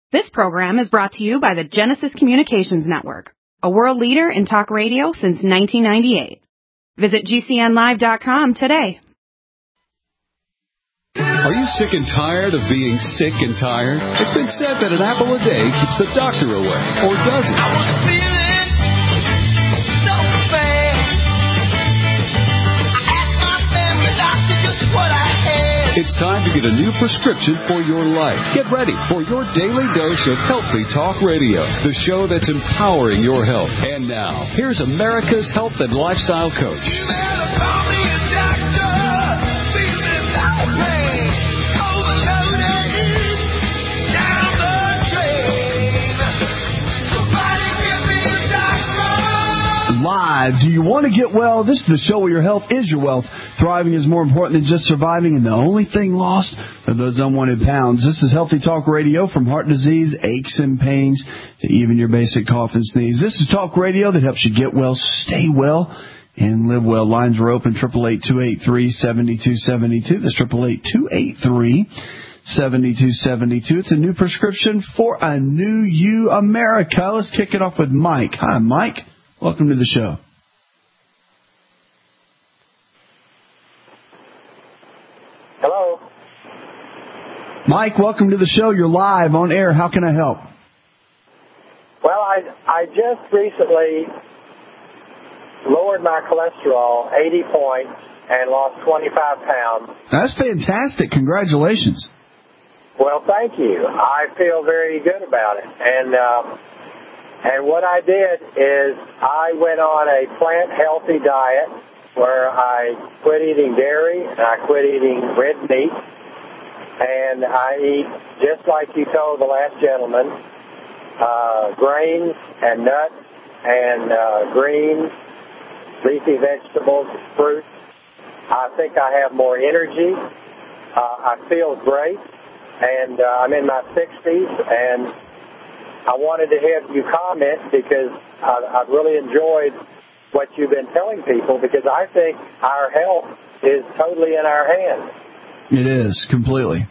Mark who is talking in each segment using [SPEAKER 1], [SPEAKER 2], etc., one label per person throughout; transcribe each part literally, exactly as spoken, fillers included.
[SPEAKER 1] This program is brought to you by the Genesis Communications Network, a world leader in talk radio since nineteen ninety-eight. Visit G C N live dot com today.
[SPEAKER 2] Are you sick and tired of being sick and tired? It's been said that an apple a day keeps the doctor away, or does it? I was feeling so bad. I asked my family doctor just what I had. It's time to get a new prescription for your life. Get ready for your daily dose of Healthy Talk Radio, the show that's empowering your health. And now, here's America's health and lifestyle coach. You better call me a doctor. Feeling that way. Overloaded. Down the drain. Somebody give me a doctor.
[SPEAKER 3] Live. Do you want to get well? This is the show where your health is your wealth. Thriving is more important than just surviving, and the only thing lost are those unwanted pounds. This is Healthy Talk Radio, from heart disease, aches and pains, to even your basic cough and sneeze. This is talk radio that helps you get well, stay well, and live well. Lines are open, eight eight eight, two eight three, seven two seven two. That's eight eight eight, two eight three, seven two seven two. It's a new prescription for a new you, America. Let's kick it off with Mike. Hi, Mike. Welcome to the show.
[SPEAKER 4] Hello.
[SPEAKER 3] Mike, welcome to the show. You're live on air. How can I help?
[SPEAKER 4] Well, I I just recently lowered my cholesterol eighty points and lost twenty-five pounds.
[SPEAKER 3] That's fantastic. Congratulations.
[SPEAKER 4] Well, thank you. I feel very good about it. And uh, and what I did is I went on a plant-healthy diet where I quit eating dairy and I quit eating red meat. And I eat, just like you told the last gentleman, uh, grains and nuts and uh, greens, leafy vegetables, fruits. I think I have more energy. Uh, I feel great. And uh, I'm in my sixties, and I wanted to have you comment because I, I've really enjoyed what you've been telling people, because I think our health is totally in our hands.
[SPEAKER 3] It is, completely.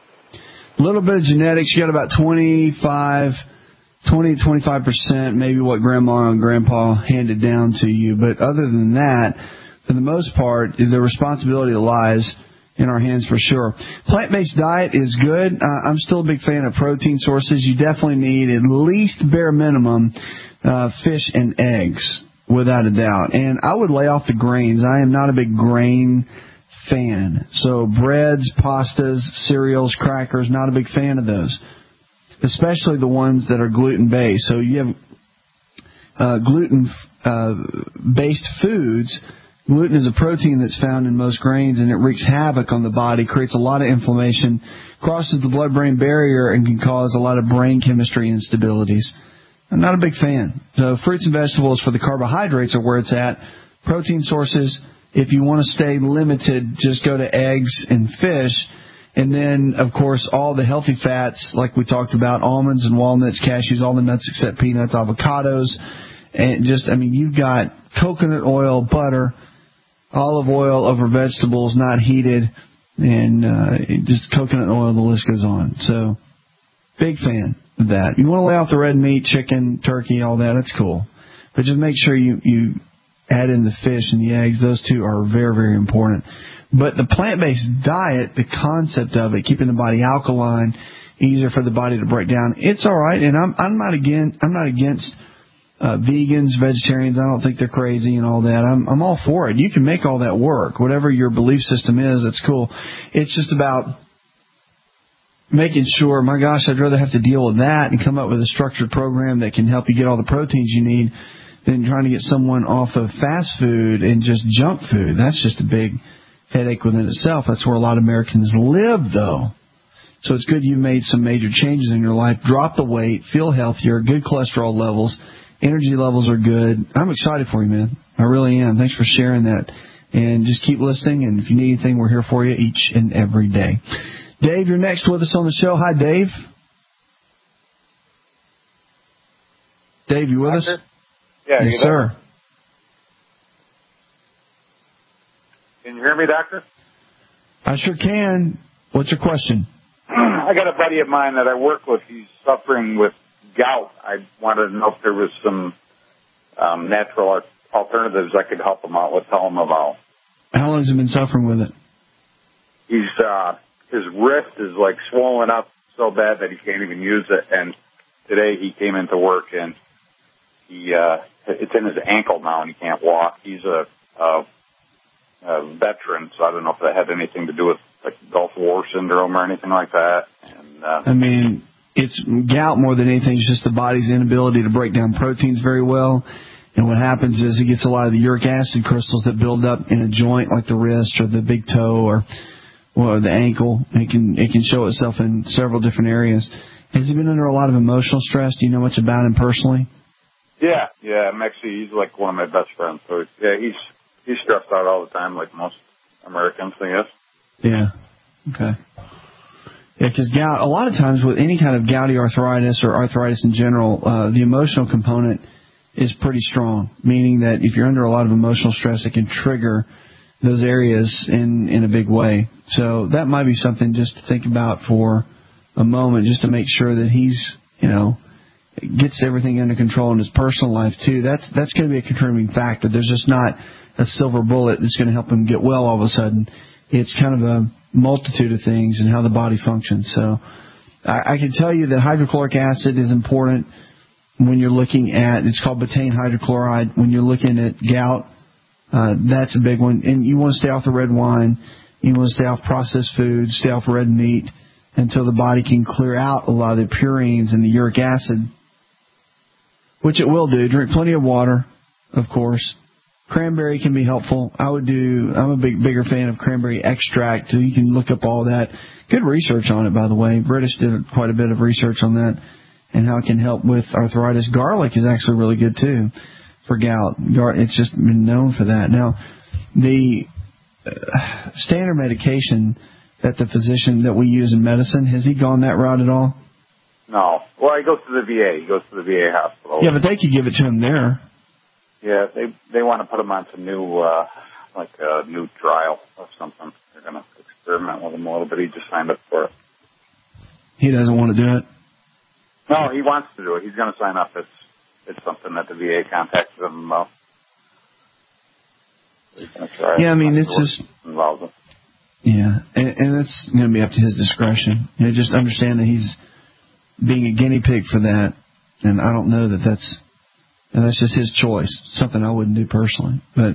[SPEAKER 3] A little bit of genetics. You got about twenty-five, twenty to twenty-five percent, maybe what grandma and grandpa handed down to you. But other than that, for the most part, the responsibility lies in our hands for sure. Plant-based diet is good. Uh, I'm still a big fan of protein sources. You definitely need at least bare minimum uh, fish and eggs, without a doubt. And I would lay off the grains. I am not a big grain fan. So breads, pastas, cereals, crackers, not a big fan of those, especially the ones that are gluten-based. So you have uh, gluten-based uh, foods. Gluten is a protein that's found in most grains, and it wreaks havoc on the body, creates a lot of inflammation, crosses the blood-brain barrier, and can cause a lot of brain chemistry instabilities. I'm not a big fan. So fruits and vegetables for the carbohydrates are where it's at. Protein sources, if you want to stay limited, just go to eggs and fish. And then, of course, all the healthy fats, like we talked about, almonds and walnuts, cashews, all the nuts except peanuts, avocados. And just, I mean, you've got coconut oil, butter, olive oil over vegetables, not heated, and uh, just coconut oil, the list goes on. So, big fan of that. You want to lay off the red meat, chicken, turkey, all that, that's cool. But just make sure you, you add in the fish and the eggs. Those two are very, very important. But the plant-based diet, the concept of it, keeping the body alkaline, easier for the body to break down, it's all right. And I'm, I'm not again, I'm not against Uh, vegans, vegetarians. I don't think they're crazy and all that. I'm, I'm all for it. You can make all that work. Whatever your belief system is, that's cool. It's just about making sure, my gosh, I'd rather have to deal with that and come up with a structured program that can help you get all the proteins you need than trying to get someone off of fast food and just junk food. That's just a big headache within itself. That's where a lot of Americans live, though. So it's good you've made some major changes in your life. Drop the weight, feel healthier, good cholesterol levels. Energy levels are good. I'm excited for you, man. I really am. Thanks for sharing that. And just keep listening. And if you need anything, we're here for you each and every day. Dave, you're next with us on the show. Hi, Dave. Dave, you with
[SPEAKER 4] Doctor?
[SPEAKER 3] us?
[SPEAKER 4] Yeah,
[SPEAKER 3] yes,
[SPEAKER 4] you
[SPEAKER 3] sir.
[SPEAKER 4] Can you hear me, Doctor?
[SPEAKER 3] I sure can. What's your question?
[SPEAKER 5] I got a buddy of mine that I work with. He's suffering with gout. I wanted to know if there was some um, natural alternatives I could help him out with, tell him about.
[SPEAKER 3] How long has he been suffering with it?
[SPEAKER 5] He's uh, his wrist is like swollen up so bad that he can't even use it. And today he came into work and he uh, it's in his ankle now and he can't walk. He's a, a, a veteran, so I don't know if that had anything to do with like Gulf War syndrome or anything like that. And uh,
[SPEAKER 3] I mean, it's gout more than anything. It's just the body's inability to break down proteins very well. And what happens is it gets a lot of the uric acid crystals that build up in a joint like the wrist or the big toe or or the ankle. It can it can show itself in several different areas. Has he been under a lot of emotional stress? Do you know much about him personally?
[SPEAKER 5] Yeah, yeah. I'm actually he's like one of my best friends. So yeah, he's he's stressed out all the time, like most Americans, I guess.
[SPEAKER 3] Yeah. Okay. Yeah, because gout, a lot of times with any kind of gouty arthritis or arthritis in general, uh, the emotional component is pretty strong, meaning that if you're under a lot of emotional stress, it can trigger those areas in, in a big way. So that might be something just to think about for a moment, just to make sure that he's, you know, gets everything under control in his personal life, too. That's that's going to be a contributing factor. There's just not a silver bullet that's going to help him get well all of a sudden. It's kind of a multitude of things and how the body functions. So I, I can tell you that hydrochloric acid is important when you're looking at, it's called betaine hydrochloride, when you're looking at gout. Uh, that's a big one. And you want to stay off the red wine. You want to stay off processed foods, stay off red meat until the body can clear out a lot of the purines and the uric acid, which it will do. Drink plenty of water, of course. Cranberry can be helpful. I would do, I'm a big, bigger fan of cranberry extract. So you can look up all that. Good research on it, by the way. British did quite a bit of research on that and how it can help with arthritis. Garlic is actually really good, too, for gout. It's just been known for that. Now, the uh, standard medication that the physician that we use in medicine, has he gone that route at all?
[SPEAKER 5] No. Well, he goes to the V A. He goes to the V A hospital.
[SPEAKER 3] Yeah, but they could give it to him there.
[SPEAKER 5] Yeah, they they want to put him on some new, uh, like a new trial or something. They're going to experiment with him a little bit. He just signed up for it. He
[SPEAKER 3] doesn't want to do it?
[SPEAKER 5] No, he wants to do it. He's going to sign up. It's it's something that the V A contacted him about. He's going to try.
[SPEAKER 3] Yeah, I mean, it's just
[SPEAKER 5] involved with.
[SPEAKER 3] Yeah, and, and it's going to be up to his discretion. You know, just understand that he's being a guinea pig for that, and I don't know that that's. And that's just his choice. Something I wouldn't do personally. But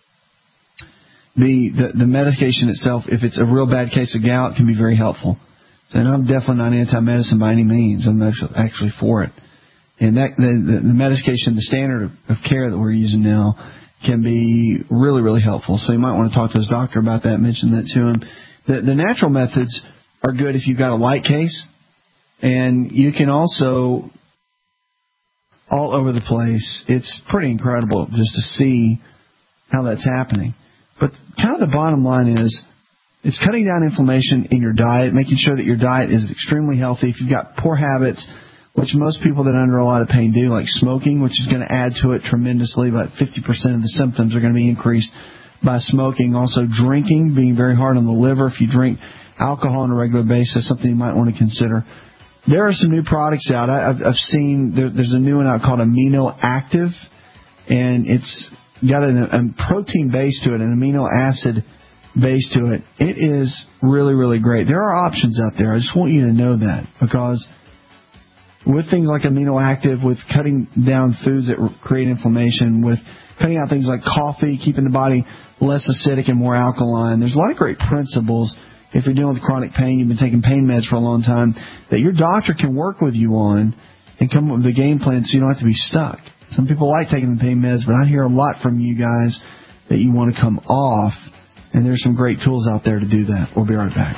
[SPEAKER 3] the, the the medication itself, if it's a real bad case of gout, can be very helpful. And I'm definitely not anti-medicine by any means. I'm actually, actually for it. And that the, the, the medication, the standard of, of care that we're using now, can be really, really helpful. So you might want to talk to his doctor about that, mention that to him. The, the natural methods are good if you've got a light case. And you can also... all over the place. It's pretty incredible just to see how that's happening. But kind of the bottom line is it's cutting down inflammation in your diet, making sure that your diet is extremely healthy. If you've got poor habits, which most people that are under a lot of pain do, like smoking, which is going to add to it tremendously. About fifty percent of the symptoms are going to be increased by smoking. Also drinking, being very hard on the liver. If you drink alcohol on a regular basis, something you might want to consider. There are some new products out. I, I've, I've seen there, there's a new one out called Amino Active, and it's got an, a protein base to it, an amino acid base to it. It is really, really great. There are options out there. I just want you to know that, because with things like Amino Active, with cutting down foods that create inflammation, with cutting out things like coffee, keeping the body less acidic and more alkaline, there's a lot of great principles. If you're dealing with chronic pain, you've been taking pain meds for a long time, that your doctor can work with you on and come up with a game plan so you don't have to be stuck. Some people like taking the pain meds, but I hear a lot from you guys that you want to come off, and there's some great tools out there to do that. We'll be right back.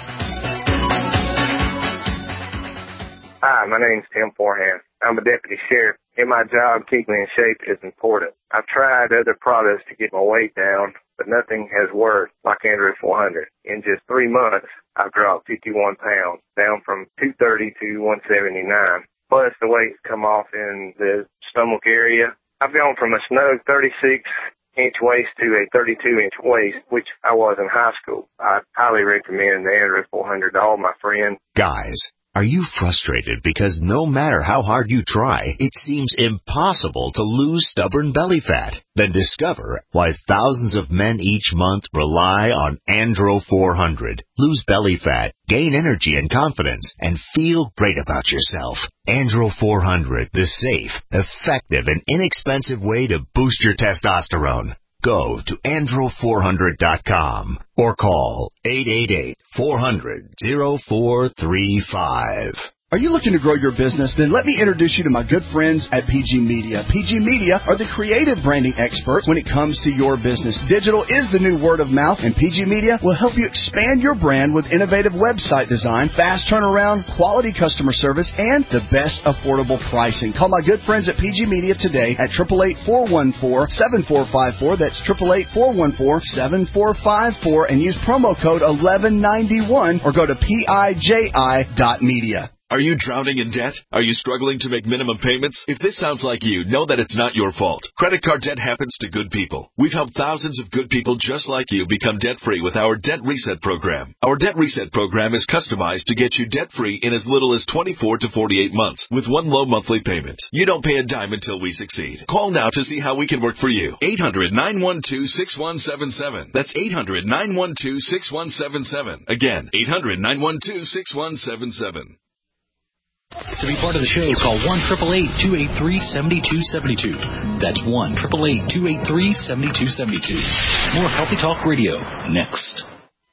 [SPEAKER 6] Hi, my name's Tim Forehand. I'm a deputy sheriff. In my job, keeping in shape is important. I've tried other products to get my weight down, but nothing has worked like Android four hundred. In just three months, I've dropped fifty-one pounds, down from two thirty to one seventy-nine. Plus, the weight's come off in the stomach area. I've gone from a snug thirty-six inch waist to a thirty-two inch waist, which I was in high school. I highly recommend the Andro four hundred to all my friends.
[SPEAKER 7] Guys, are you frustrated because no matter how hard you try, it seems impossible to lose stubborn belly fat? Then discover why thousands of men each month rely on Andro four hundred. Lose belly fat, gain energy and confidence, and feel great about yourself. Andro four hundred, the safe, effective, and inexpensive way to boost your testosterone. Go to andro four hundred dot com or call eight eight eight, four hundred, oh four three five.
[SPEAKER 8] Are you looking to grow your business? Then let me introduce you to my good friends at P G Media. P G Media are the creative branding experts when it comes to your business. Digital is the new word of mouth, and P G Media will help you expand your brand with innovative website design, fast turnaround, quality customer service, and the best affordable pricing. Call my good friends at P G Media today at eight eight eight, four one four, seven four five four. That's eight eight eight, four one four, seven four five four, and use promo code eleven ninety-one or go to P I J I dot media.
[SPEAKER 9] Are you drowning in debt? Are you struggling to make minimum payments? If this sounds like you, know that it's not your fault. Credit card debt happens to good people. We've helped thousands of good people just like you become debt-free with our Debt Reset program. Our Debt Reset program is customized to get you debt-free in as little as twenty-four to forty-eight months with one low monthly payment. You don't pay a dime until we succeed. Call now to see how we can work for you. eight hundred, nine one two, six one seven seven. That's eight hundred, nine one two, six one seven seven. Again, eight hundred, nine one two, six one seven seven.
[SPEAKER 10] To be part of the show, call one eight eight eight, two eight three, seven two seven two. That's one eight eight eight, two eight three, seven two seven two. More Healthy Talk Radio next.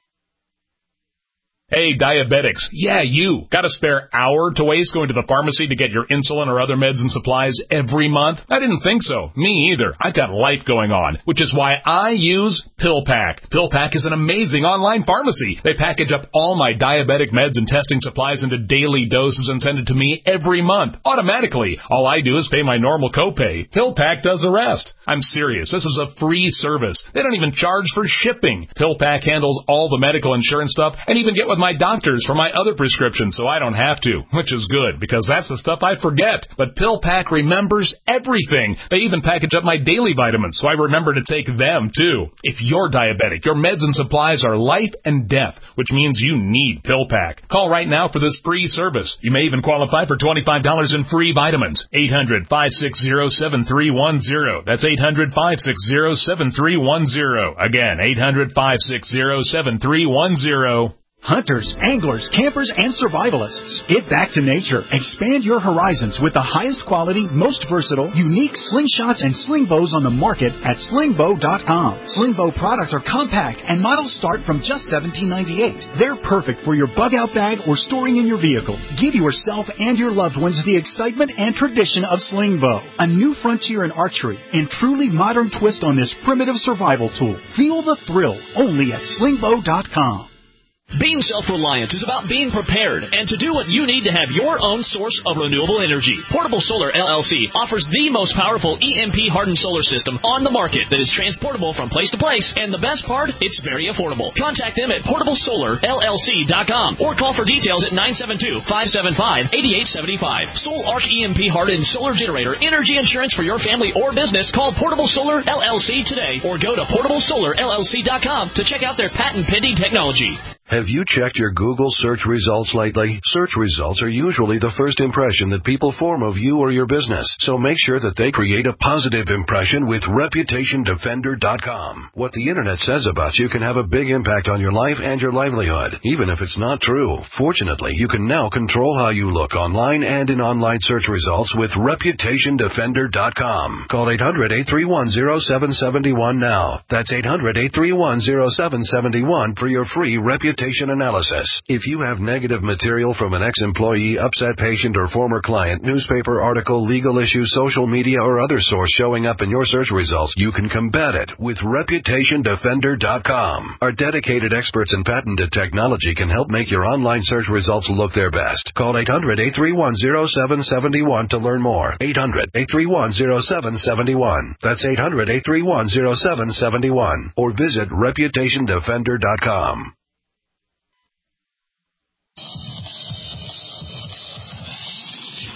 [SPEAKER 11] Hey, diabetics. Yeah, you. Got a spare hour to waste going to the pharmacy to get your insulin or other meds and supplies every month? I didn't think so. Me either. I've got life going on, which is why I use PillPack. PillPack is an amazing online pharmacy. They package up all my diabetic meds and testing supplies into daily doses and send it to me every month, automatically. All I do is pay my normal copay. PillPack does the rest. I'm serious. This is a free service. They don't even charge for shipping. PillPack handles all the medical insurance stuff and even get with my doctors for my other prescriptions so I don't have to, which is good because that's the stuff I forget. But PillPack remembers everything. They even package up my daily vitamins so I remember to take them too. If you're diabetic, your meds and supplies are life and death, which means you need PillPack. Call right now for this free service. You may even qualify for twenty-five dollars in free vitamins. eight hundred, five six zero, seven three one zero. That's eight hundred, five six zero, seven three one zero. Again, eight hundred, five six zero, seven three one zero.
[SPEAKER 12] Hunters, anglers, campers, and survivalists. Get back to nature. Expand your horizons with the highest quality, most versatile, unique slingshots and sling bows on the market at sling bow dot com. Sling bow products are compact and models start from just seventeen ninety-eight. They're perfect for your bug out bag or storing in your vehicle. Give yourself and your loved ones the excitement and tradition of sling bow. A new frontier in archery and truly modern twist on this primitive survival tool. Feel the thrill only at sling bow dot com.
[SPEAKER 13] Being self-reliant is about being prepared and to do what you need to have your own source of renewable energy. Portable Solar L L C offers the most powerful E M P-hardened solar system on the market that is transportable from place to place, and the best part, it's very affordable. Contact them at portable solar L L C dot com or call for details at nine seven two, five seven five, eight eight seven five. Sol Arc E M P-hardened solar generator energy insurance for your family or business. Call Portable Solar L L C today or go to portable solar L L C dot com to check out their patent-pending technology.
[SPEAKER 14] Have you checked your Google search results lately? Search results are usually the first impression that people form of you or your business, so make sure that they create a positive impression with reputation defender dot com. What the internet says about you can have a big impact on your life and your livelihood, even if it's not true. Fortunately, you can now control how you look online and in online search results with reputation defender dot com. Call eight hundred, eight three one, zero seven seven one now. That's eight hundred, eight three one, zero seven seven one for your free reputation analysis. If you have negative material from an ex-employee, upset patient, or former client, newspaper article, legal issue, social media, or other source showing up in your search results, you can combat it with reputation defender dot com. Our dedicated experts in patented technology can help make your online search results look their best. Call eight hundred, eight three one, zero seven seven one to learn more. eight hundred, eight three one, zero seven seven one. That's eight hundred, eight three one, zero seven seven one. Or visit reputation defender dot com.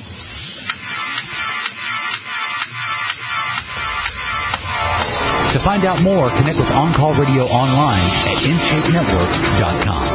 [SPEAKER 15] To
[SPEAKER 12] find out more, connect with On Call Radio online at in shape network dot com.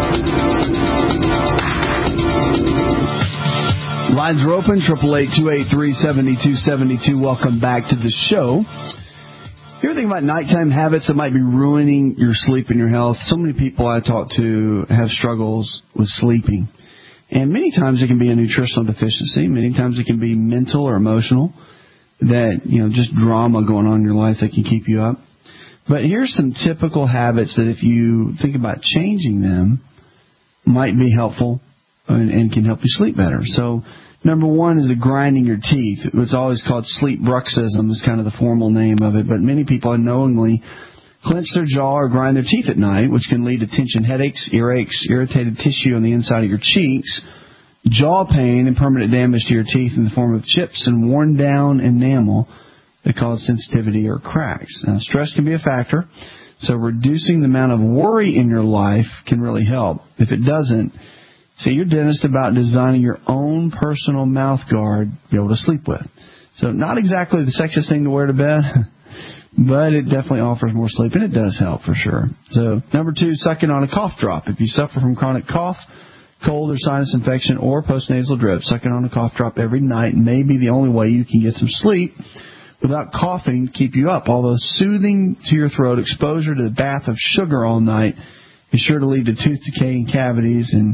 [SPEAKER 3] Lines are open, triple eight, two eight three, seven two seven two. Welcome back to the show. You ever think about nighttime habits that might be ruining your sleep and your health? So many people I talk to have struggles with sleeping. And many times it can be a nutritional deficiency. Many times it can be mental or emotional. That, you know, just drama going on in your life that can keep you up. But here's some typical habits that if you think about changing them might be helpful and, and can help you sleep better. So number one is the grinding your teeth. It's always called sleep bruxism is kind of the formal name of it. But many people unknowingly clench their jaw or grind their teeth at night, which can lead to tension headaches, earaches, irritated tissue on the inside of your cheeks, jaw pain, and permanent damage to your teeth in the form of chips and worn down enamel that cause sensitivity or cracks. Now, stress can be a factor, so reducing the amount of worry in your life can really help. If it doesn't, see your dentist about designing your own personal mouth guard to be able to sleep with. So not exactly the sexiest thing to wear to bed, but it definitely offers more sleep, and it does help for sure. So number two, sucking on a cough drop. If you suffer from chronic cough, cold or sinus infection, or postnasal drip, sucking on a cough drop every night may be the only way you can get some sleep without coughing to keep you up. Although soothing to your throat, exposure to the bath of sugar all night is sure to lead to tooth decay and cavities. And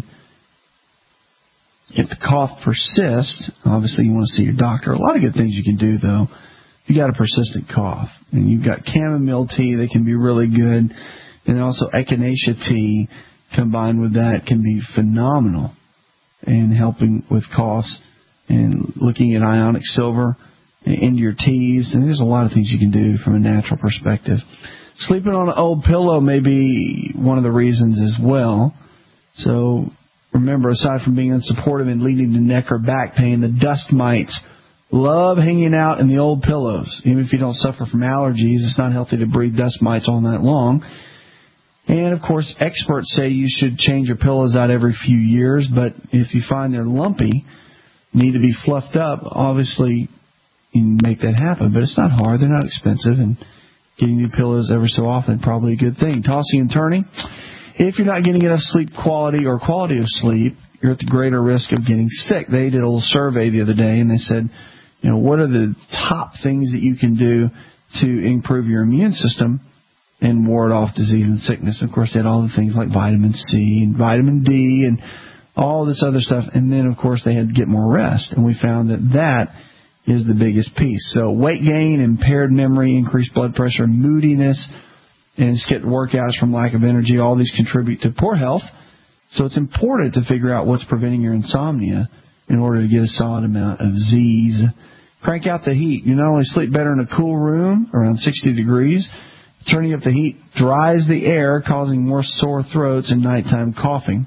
[SPEAKER 3] if the cough persists, obviously you want to see your doctor. A lot of good things you can do, though. You got a persistent cough, and you've got chamomile tea that can be really good, and also echinacea tea combined with that can be phenomenal in helping with coughs, and looking at ionic silver into your teas. And there's a lot of things you can do from a natural perspective. Sleeping on an old pillow may be one of the reasons as well. So remember, aside from being unsupportive and leading to neck or back pain, the dust mites love hanging out in the old pillows. Even if you don't suffer from allergies, it's not healthy to breathe dust mites all night long. And, of course, experts say you should change your pillows out every few years, but if you find they're lumpy, need to be fluffed up, obviously you can make that happen. But it's not hard. They're not expensive, and getting new pillows every so often is probably a good thing. Tossing and turning. If you're not getting enough sleep quality or quality of sleep, you're at the greater risk of getting sick. They did a little survey the other day, and they said, you know, what are the top things that you can do to improve your immune system and ward off disease and sickness? Of course, they had all the things like vitamin C and vitamin D and all this other stuff. And then, of course, they had to get more rest. And we found that that is the biggest piece. So weight gain, impaired memory, increased blood pressure, moodiness, and skipped workouts from lack of energy, all these contribute to poor health. So it's important to figure out what's preventing your insomnia in order to get a solid amount of Z's. Crank out the heat. You not only sleep better in a cool room around sixty degrees, turning up the heat dries the air, causing more sore throats and nighttime coughing.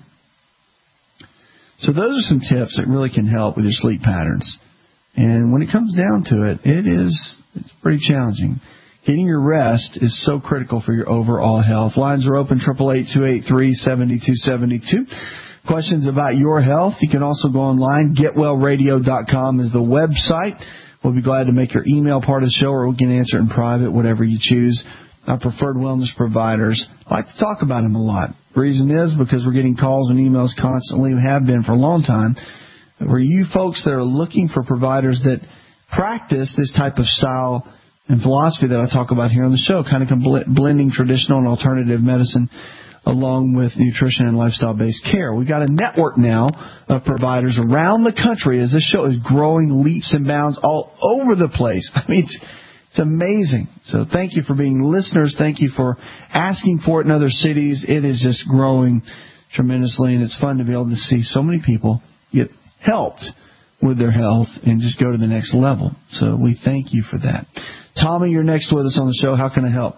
[SPEAKER 3] So those are some tips that really can help with your sleep patterns. And when it comes down to it, it is it's pretty challenging. Getting your rest is so critical for your overall health. Lines are open, triple eight, two eight three, seven two seven two. Questions about your health, you can also go online. get well radio dot com is the website. We'll be glad to make your email part of the show, or we can answer it in private, whatever you choose. Our preferred wellness providers, I like to talk about them a lot. The reason is because we're getting calls and emails constantly, we have been for a long time, where you folks that are looking for providers that practice this type of style and philosophy that I talk about here on the show, kind of blending traditional and alternative medicine along with nutrition and lifestyle-based care. We've got a network now of providers around the country as this show is growing leaps and bounds all over the place. I mean, it's, it's amazing. So thank you for being listeners. Thank you for asking for it in other cities. It is just growing tremendously, and it's fun to be able to see so many people get helped with their health and just go to the next level. So we thank you for that. Tommy, you're next with us on the show. How can I help?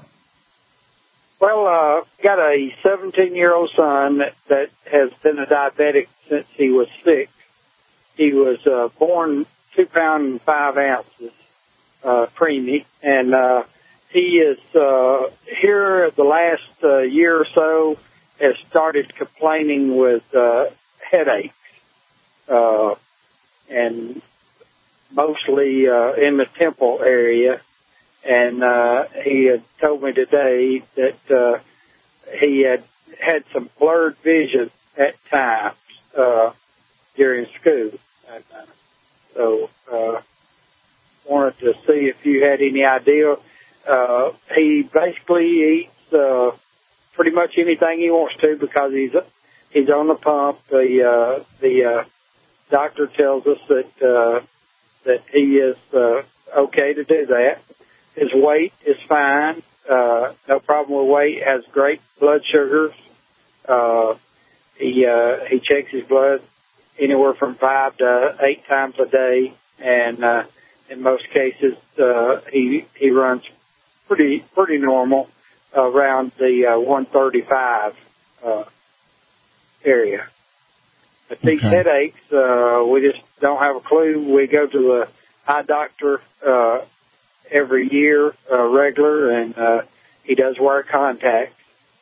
[SPEAKER 15] Well, uh, got a seventeen-year-old son that, that has been a diabetic since he was six. He was uh, born two pounds and five ounces uh, preemie, and uh, he is uh, here the last uh, year or so has started complaining with uh, headaches, uh, and mostly uh, in the temple area. and uh, he had told me today that uh, he had had some blurred vision at times uh, during school. And, uh, so uh, wanted to see if you had any idea. Uh, he basically eats uh, pretty much anything he wants to because he's he's on the pump. The uh, the uh, doctor tells us that uh, that he is uh, okay to do that. His weight is fine. Uh, no problem with weight. Has great blood sugars. Uh, he uh, he checks his blood anywhere from five to eight times a day, and uh, in most cases uh, he he runs pretty pretty normal around the uh, one thirty-five uh, area. But these
[SPEAKER 3] Okay.
[SPEAKER 15] headaches, uh, we just don't have a clue. We go to the eye doctor uh, every year, uh, regular, and uh, he does wear contacts.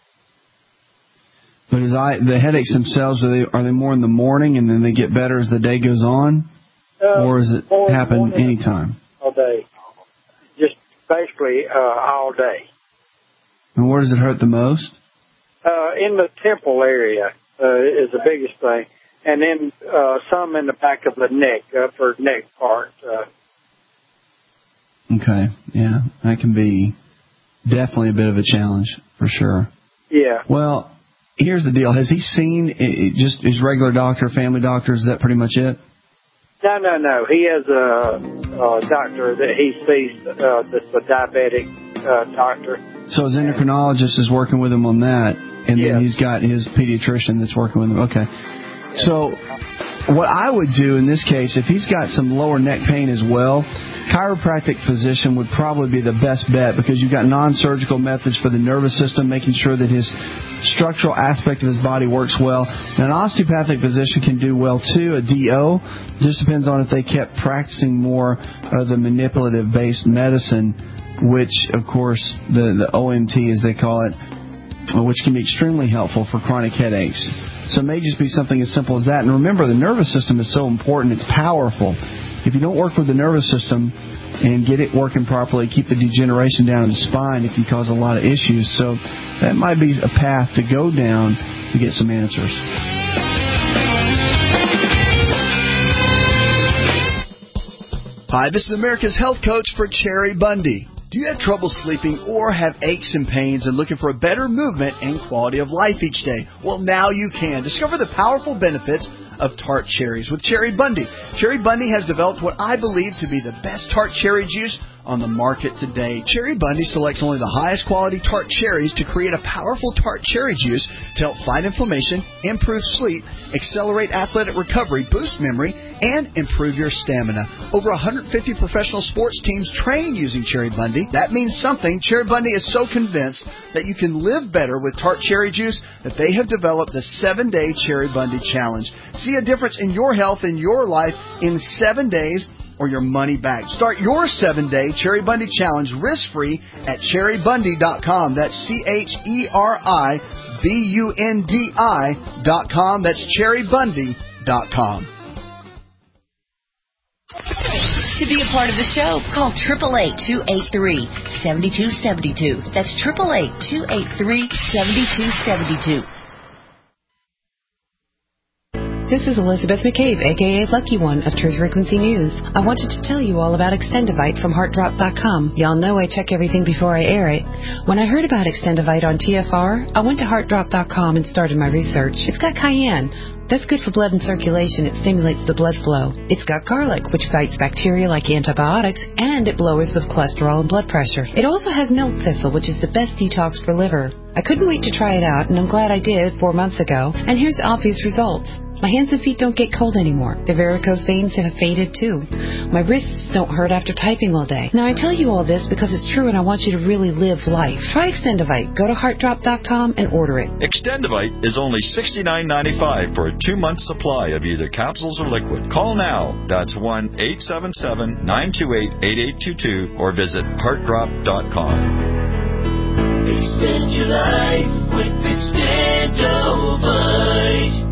[SPEAKER 3] But his eye, the headaches themselves, are they are they more in the morning and then they get better as the day goes on,
[SPEAKER 15] Uh,
[SPEAKER 3] or does it
[SPEAKER 15] more-
[SPEAKER 3] happen
[SPEAKER 15] more than-
[SPEAKER 3] anytime?
[SPEAKER 15] All day. Just basically uh, all day.
[SPEAKER 3] And where does it hurt the most?
[SPEAKER 15] Uh, in the temple area uh, is the biggest thing. And then uh, some in the back of the neck, upper neck part. Uh,
[SPEAKER 3] Okay, yeah, that can be definitely a bit of a challenge for sure.
[SPEAKER 15] yeah.
[SPEAKER 3] Well, here's the deal: has he seen it, it just his regular doctor, family doctor? Is that pretty much it?
[SPEAKER 15] No, no, no. He has a, a doctor that he sees uh, that's a diabetic uh, doctor.
[SPEAKER 3] So his endocrinologist is working with him on that, and then he's got his pediatrician that's working with him. Okay. So what I would do in this case, if he's got some lower neck pain as well, chiropractic physician would probably be the best bet because you've got non-surgical methods for the nervous system, making sure that his structural aspect of his body works well. Now, an osteopathic physician can do well too, a D O. Just depends on if they kept practicing more of the manipulative-based medicine, which, of course, the, the O M T, as they call it, which can be extremely helpful for chronic headaches. So it may just be something as simple as that. And remember, the nervous system is so important. It's powerful. If you don't work with the nervous system and get it working properly, keep the degeneration down in the spine, it can cause a lot of issues. So that might be a path to go down to get some answers.
[SPEAKER 8] Hi, this is America's Health Coach for Cherry Bundy. Do you have trouble sleeping or have aches and pains and looking for a better movement and quality of life each day? Well, now you can. Discover the powerful benefits of tart cherries with Cherry Bundy. Cherry Bundy has developed what I believe to be the best tart cherry juice on the market today. Cherry Bundy selects only the highest quality tart cherries to create a powerful tart cherry juice to help fight inflammation, improve sleep, accelerate athletic recovery, boost memory, and improve your stamina. Over one hundred fifty professional sports teams train using Cherry Bundy. That means something. Cherry Bundy is so convinced that you can live better with tart cherry juice that they have developed the seven-day Cherry Bundy Challenge. See a difference in your health and your life in seven days or your money back. Start your seven-day Cherry Bundy Challenge risk-free at cherry bundy dot com. That's C H E R I B U N D I dot com. That's cherry bundy dot com.
[SPEAKER 16] To be a part of the show, call eight eight eight, two eight three, seven two seven two. That's eight eight eight, two eight three, seven two seven two.
[SPEAKER 17] This is Elizabeth McCabe, a k a. Lucky One of Truth Frequency News. I wanted to tell you all about Extendivite from heart drop dot com. Y'all know I check everything before I air it. When I heard about Extendivite on T F R, I went to heart drop dot com and started my research. It's got cayenne. That's good for blood and circulation. It stimulates the blood flow. It's got garlic, which fights bacteria like antibiotics, and it lowers the cholesterol and blood pressure. It also has milk thistle, which is the best detox for liver. I couldn't wait to try it out, and I'm glad I did four months ago. And here's the obvious results. My hands and feet don't get cold anymore. The varicose veins have faded too. My wrists don't hurt after typing all day. Now I tell you all this because it's true and I want you to really live life. Try Extendivite. Go to heart drop dot com and order it.
[SPEAKER 18] Extendivite is only sixty-nine ninety-five for a two-month supply of either capsules or liquid. Call now. That's one eight seven seven, nine two eight, eight eight two two or visit heart drop dot com.
[SPEAKER 19] Extend your life with Extendivite.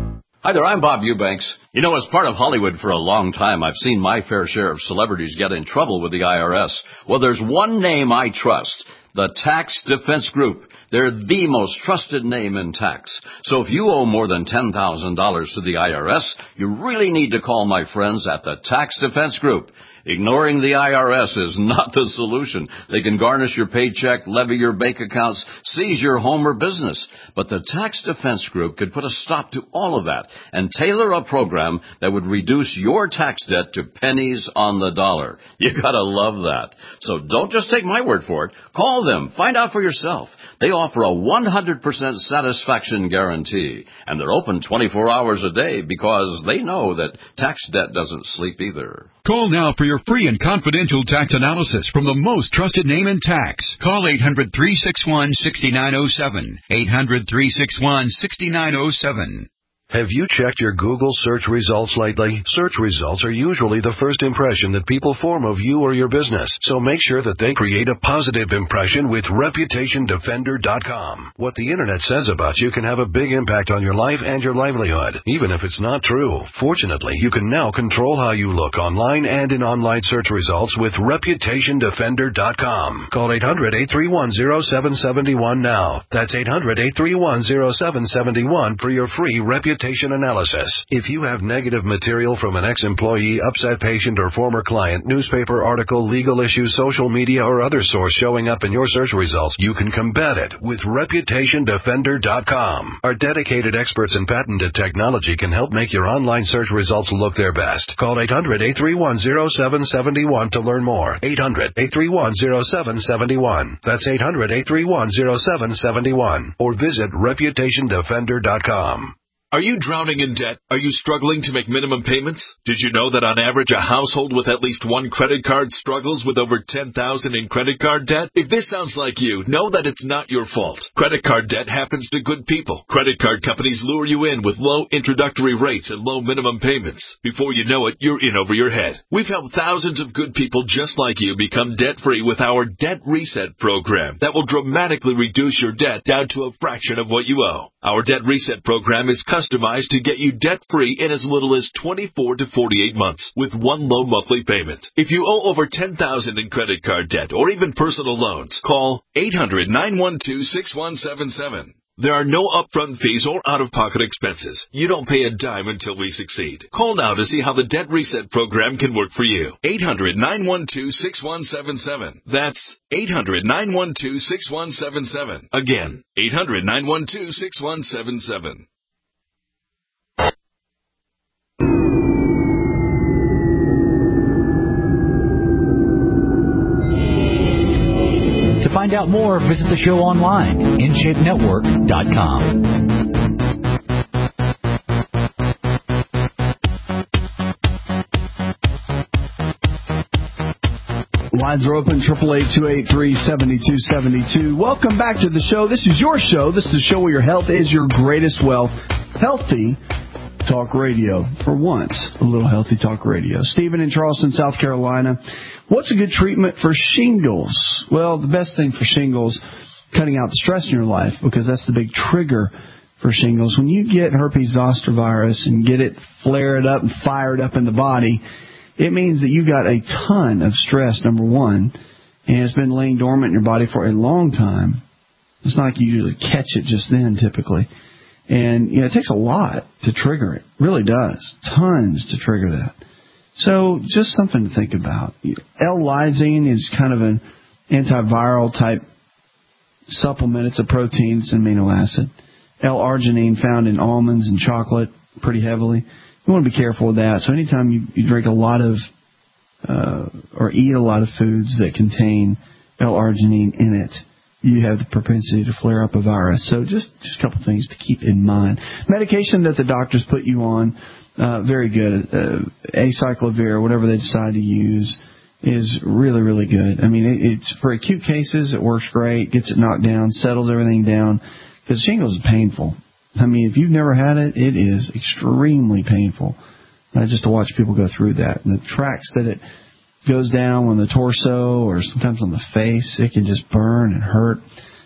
[SPEAKER 19] Hi there, I'm Bob Eubanks. You know, as part of Hollywood for a long time, I've seen my fair share of celebrities get in trouble with the I R S. Well, there's one name I trust, the Tax Defense Group. They're the most trusted name in tax. So if you owe more than ten thousand dollars to the I R S, you really need to call my friends at the Tax Defense Group. Ignoring the I R S is not the solution. They can garnish your paycheck, levy your bank accounts, seize your home or business. But the Tax Defense Group could put a stop to all of that and tailor a program that would reduce your tax debt to pennies on the dollar. You gotta love that. So don't just take my word for it. Call them. Find out for yourself. They offer a one hundred percent satisfaction guarantee, and they're open twenty-four hours a day because they know that tax debt doesn't sleep either.
[SPEAKER 20] Call now for your free and confidential tax analysis from the most trusted name in tax. Call eight hundred, three six one, six nine zero seven. eight hundred, three six one, six nine zero seven.
[SPEAKER 14] Have you checked your Google search results lately? Search results are usually the first impression that people form of you or your business, so make sure that they create a positive impression with Reputation Defender dot com. What the Internet says about you can have a big impact on your life and your livelihood, even if it's not true. Fortunately, you can now control how you look online and in online search results with Reputation Defender dot com. Call eight hundred, eight three one, zero seven seven one now. That's eight hundred, eight three one, zero seven seven one for your free Reputation analysis. If you have negative material from an ex-employee, upset patient, or former client, newspaper article, legal issue, social media, or other source showing up in your search results, you can combat it with Reputation Defender dot com. Our dedicated experts in patented technology can help make your online search results look their best. Call eight hundred, eight three one, zero seven seven one to learn more. eight hundred, eight three one, zero seven seven one. That's eight hundred, eight three one, zero seven seven one. Or visit Reputation Defender dot com.
[SPEAKER 9] Are you drowning in debt? Are you struggling to make minimum payments? Did you know that on average a household with at least one credit card struggles with over ten thousand dollars in credit card debt? If this sounds like you, know that it's not your fault. Credit card debt happens to good people. Credit card companies lure you in with low introductory rates and low minimum payments. Before you know it, you're in over your head. We've helped thousands of good people just like you become debt-free with our Debt Reset program that will dramatically reduce your debt down to a fraction of what you owe. Our Debt Reset program is customized to get you debt-free in as little as twenty-four to forty-eight months with one low monthly payment. If you owe over ten thousand dollars in credit card debt or even personal loans, call eight hundred, nine one two, six one seven seven. There are no upfront fees or out-of-pocket expenses. You don't pay a dime until we succeed. Call now to see how the Debt Reset program can work for you. eight hundred, nine one two, six one seven seven. That's eight hundred, nine one two, six one seven seven. Again, eight hundred, nine one two, six one seven seven.
[SPEAKER 10] To find out more, visit the show online, in shape network dot com.
[SPEAKER 3] Lines are open, triple eight, two eight three, seven two seven two. Welcome back to the show. This is your show. This is the show where your health is your greatest wealth. Healthy Talk Radio. For once, a little Healthy Talk Radio. Stephen in Charleston, South Carolina. What's a good treatment for shingles? Well, the best thing for shingles, cutting out the stress in your life, because that's the big trigger for shingles. When you get herpes zoster virus and get it flared up and fired up in the body, it means that you got a ton of stress, number one, and it's been laying dormant in your body for a long time. It's not like you usually catch it just then, typically. And, you know, it takes a lot to trigger it. It really does. Tons to trigger that. So just something to think about. L-lysine is kind of an antiviral type supplement. It's a protein. It's an amino acid. L-arginine found in almonds and chocolate pretty heavily. You want to be careful with that. So anytime you, you drink a lot of uh, or eat a lot of foods that contain L-arginine in it, you have the propensity to flare up a virus. So just, just a couple things to keep in mind. Medication that the doctors put you on, uh, very good. Uh, acyclovir, whatever they decide to use, is really, really good. I mean, it, it's for acute cases, it works great, gets it knocked down, settles everything down, because shingles is painful. I mean, if you've never had it, it is extremely painful uh, just to watch people go through that. And the tracks that it goes down on the torso or sometimes on the face, it can just burn and hurt.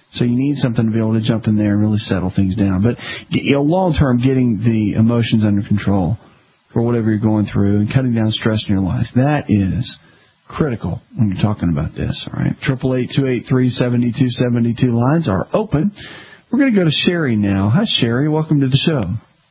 [SPEAKER 3] So you need something to be able to jump in there and really settle things down. But you know, long term, getting the emotions under control for whatever you're going through and cutting down stress in your life, that is critical when you're talking about this. All right, triple eight two eight three seventy two seventy two lines are open. We're going to go to Sherry now. Hi, Sherry. Welcome to the show.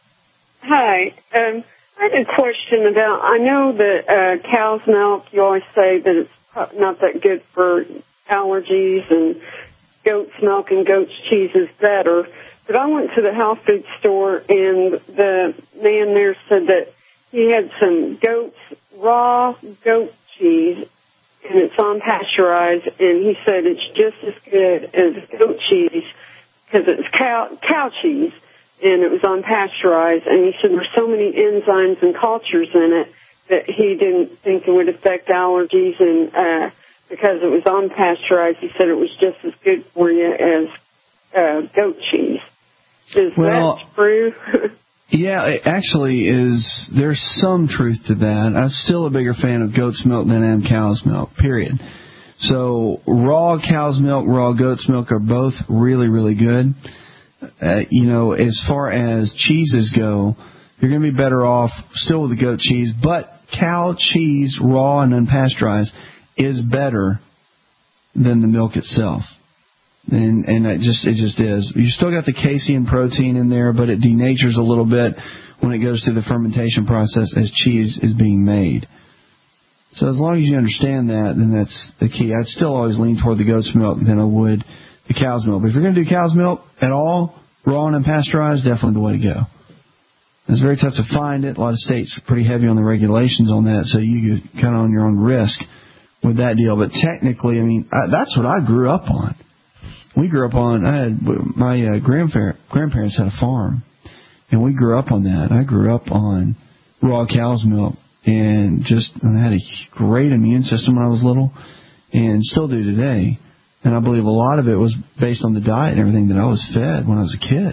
[SPEAKER 21] Hi. Um, I had a question about. I know that uh, cow's milk. You always say that it's not that good for allergies, and goat's milk and goat's cheese is better. But I went to the health food store, and the man there said that he had some goat's raw goat cheese, and it's unpasteurized, and he said it's just as good as goat cheese because it's cow cow cheese, and it was unpasteurized. And he said there's so many enzymes and cultures in it that he didn't think it would affect allergies, and uh, because it was unpasteurized, he said it was just as good for you as uh, goat cheese. Is
[SPEAKER 3] well,
[SPEAKER 21] that true?
[SPEAKER 3] Yeah, it actually is. There's some truth to that. I'm still a bigger fan of goat's milk than I am cow's milk, period. So raw cow's milk, raw goat's milk are both really, really good. Uh, you know, as far as cheeses go, you're going to be better off still with the goat cheese, but cow cheese, raw and unpasteurized, is better than the milk itself. And and it just it just is. You still got the casein protein in there, but it denatures a little bit when it goes through the fermentation process as cheese is being made. So as long as you understand that, then that's the key. I'd still always lean toward the goat's milk than I would the cow's milk. But if you're going to do cow's milk at all, raw and unpasteurized, definitely the way to go. It's very tough to find it. A lot of states are pretty heavy on the regulations on that, so you get kind of on your own risk with that deal. But technically, I mean, I, that's what I grew up on. We grew up on, I had, my uh, grandparents had a farm, and we grew up on that. I grew up on raw cow's milk, and just I had a great immune system when I was little, and still do today. And I believe a lot of it was based on the diet and everything that I was fed when I was a kid.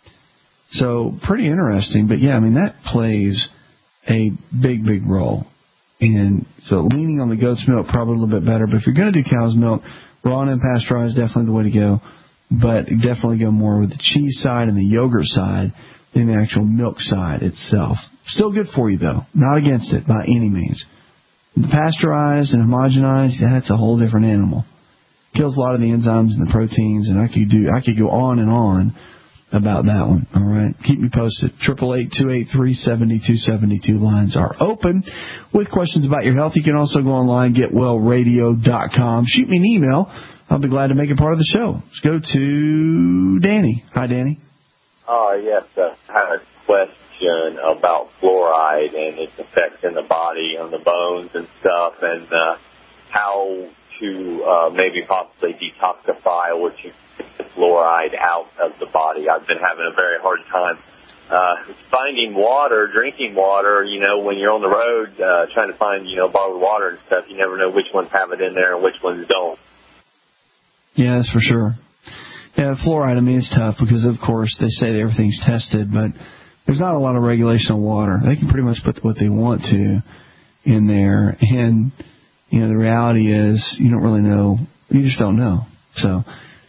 [SPEAKER 3] So pretty interesting. But, yeah, I mean, that plays a big, big role. And so leaning on the goat's milk probably a little bit better. But if you're going to do cow's milk, raw and unpasteurized, definitely the way to go. But definitely go more with the cheese side and the yogurt side than the actual milk side itself. Still good for you, though. Not against it by any means. The pasteurized and homogenized, that's a whole different animal. Kills a lot of the enzymes and the proteins, and I could do I could go on and on about that one. All right, keep me posted. Triple eight two eight three seventy two seventy two lines are open with questions about your health. You can also go online, get well radio dot com. Shoot me an email. I'll be glad to make it part of the show. Let's go to Danny. Hi, Danny.
[SPEAKER 22] Oh, uh, yes. Uh, I have a question about fluoride and its effects in the body, on the bones and stuff, and uh, how to uh, maybe possibly detoxify or to get the fluoride out of the body. I've been having a very hard time uh, finding water, drinking water. You know, when you're on the road uh, trying to find, you know, bottled water and stuff, you never know which ones have it in there and which ones don't.
[SPEAKER 3] Yeah, that's for sure. Yeah, fluoride, I mean, it's tough because, of course, they say that everything's tested, but there's not a lot of regulation on water. They can pretty much put what they want to in there, and you know, the reality is you don't really know. You just don't know. So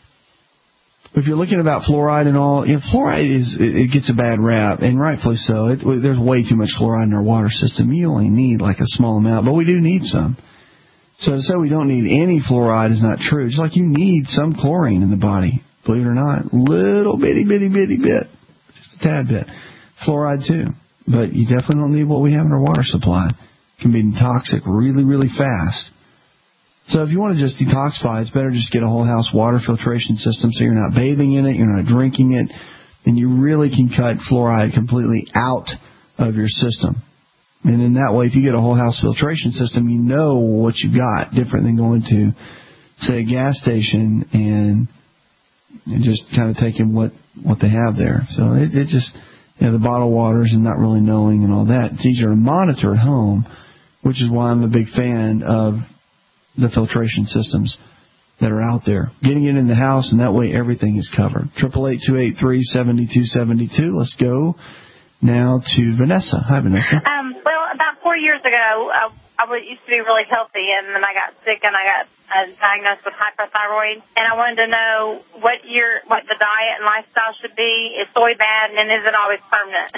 [SPEAKER 3] if you're looking about fluoride and all, you know, fluoride is, it, it gets a bad rap, and rightfully so. It, there's way too much fluoride in our water system. You only need like a small amount, but we do need some. So to say we don't need any fluoride is not true. Just like you need some chlorine in the body, believe it or not. Little bitty, bitty, bitty bit. Just a tad bit. Fluoride too. But you definitely don't need what we have in our water supply. Can be toxic really, really fast. So if you want to just detoxify, it's better just get a whole house water filtration system so you're not bathing in it, you're not drinking it, and you really can cut fluoride completely out of your system. And in that way, if you get a whole house filtration system, you know what you got, different than going to, say, a gas station and, and just kind of taking what, what they have there. So it, it just, you know, the bottled waters and not really knowing and all that. It's easier to monitor at home, which is why I'm a big fan of the filtration systems that are out there. Getting it in the house, and that way everything is covered. Triple eight two eight three seventy two seventy two. Let's go now to Vanessa. Hi, Vanessa.
[SPEAKER 23] Um, well, about four
[SPEAKER 1] years ago, I, I was, used to be really healthy, and then I got sick, and I got uh, diagnosed with hypothyroid. And I wanted to know what your what the diet and lifestyle should be. Is soy bad, and is it always permanent?